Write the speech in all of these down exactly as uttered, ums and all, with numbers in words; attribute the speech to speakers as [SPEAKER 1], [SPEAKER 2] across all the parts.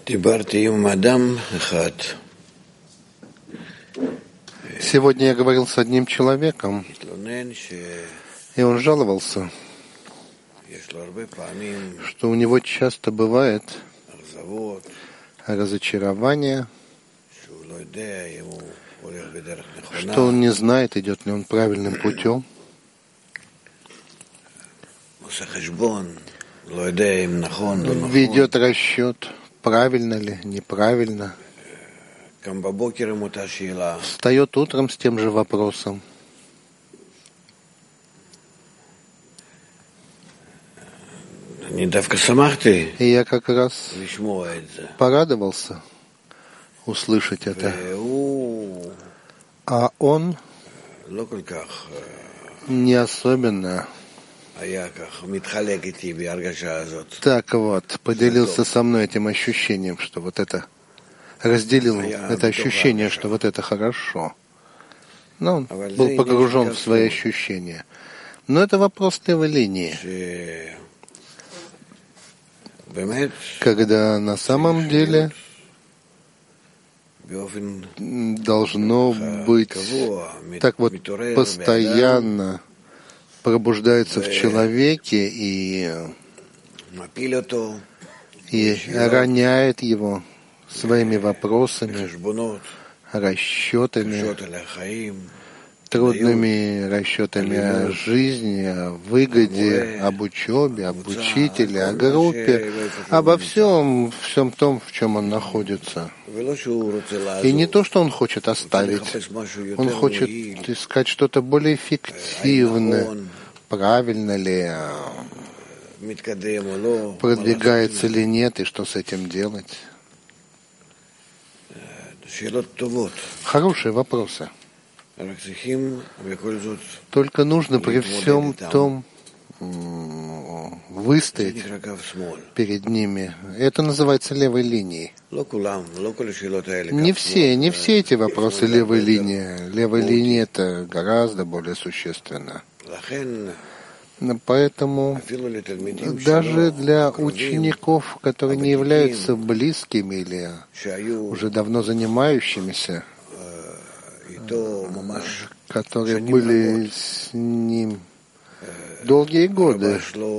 [SPEAKER 1] Сегодня я говорил с одним человеком, и он жаловался, что у него часто бывает разочарование, что он не знает, идет ли он правильным путем, ведет расчет, правильно ли, неправильно. Встает утром с тем же вопросом. И я как раз порадовался услышать это. А он не особенно так вот поделился со мной этим ощущением, что вот это разделил это ощущение, что вот это хорошо. Но он был погружен в свои ощущения. Но это вопрос левой линии. Когда на самом деле должно быть так вот постоянно пробуждается в человеке и, и роняет его своими вопросами, расчетами, трудными расчетами о жизни, о выгоде, об учебе, об учителе, о группе, обо всем, всем том, в чем он находится. И не то, что он хочет оставить, он хочет искать что-то более эффективное, правильно ли, продвигается ли нет, и что с этим делать. Хорошие вопросы. Только нужно при всем том выстоять перед ними. Это называется левой линией. Не все, не все эти вопросы левой линии. Левая линия — это гораздо более существенно. Поэтому даже для учеников, которые не являются близкими или уже давно занимающимися, которые были с ним долгие годы,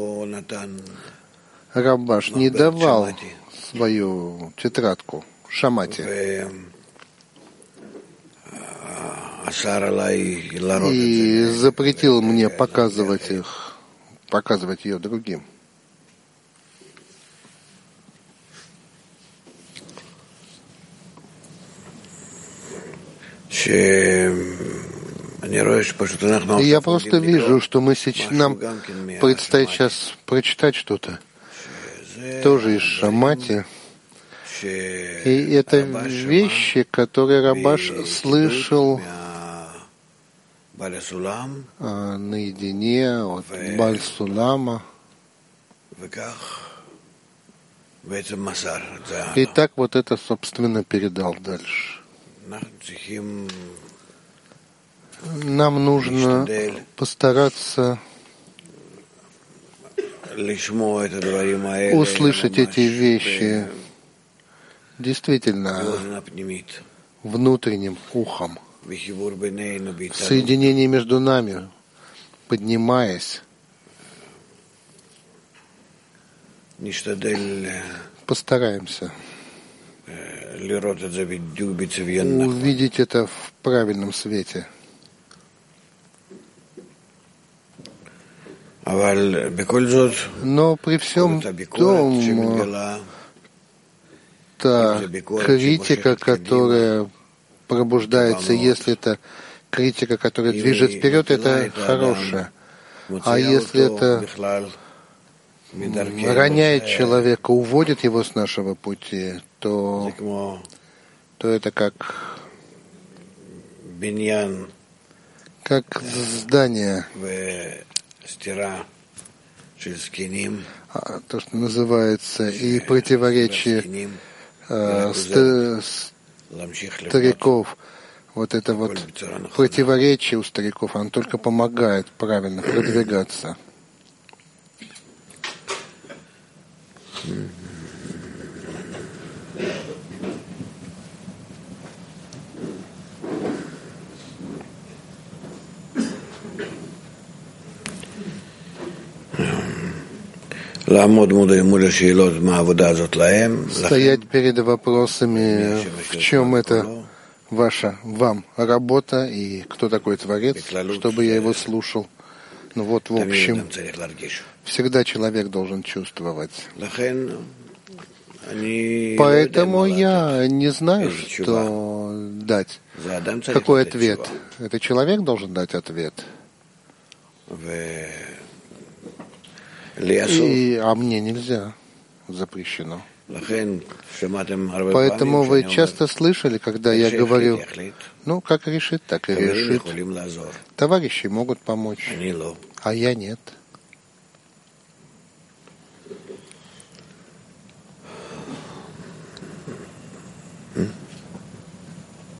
[SPEAKER 1] Рабаш не давал свою тетрадку Шамати и запретил мне показывать их, показывать ее другим. И я просто вижу, что мы сейчас, нам предстоит сейчас прочитать что-то, тоже из Шамати. И это вещи, которые Рабаш слышал а, наедине от Баль Сулама. И так вот это, собственно, передал дальше. Нам нужно постараться услышать эти вещи действительно внутренним ухом, в соединении между нами, поднимаясь. Постараемся увидеть это в правильном свете. Но при всем том, та критика, которая пробуждается, если это критика, которая движет вперед, это хорошая. А если это роняет человека, уводит его с нашего пути, то, то это как, как здание, то, что называется, и противоречие э, стариков. Вот это вот противоречие у стариков, оно только помогает правильно продвигаться. стоять перед вопросами, в чем это ваша, вам работа и кто такой Творец, чтобы я его слушал. Ну вот, в общем, всегда человек должен чувствовать. Поэтому я не знаю, что дать. Какой ответ? Это человек должен дать ответ. И, а мне нельзя, запрещено. Поэтому вы часто слышали, когда я говорю, ну, как решит, так и решит. Товарищи могут помочь, а я нет.
[SPEAKER 2] Hmm?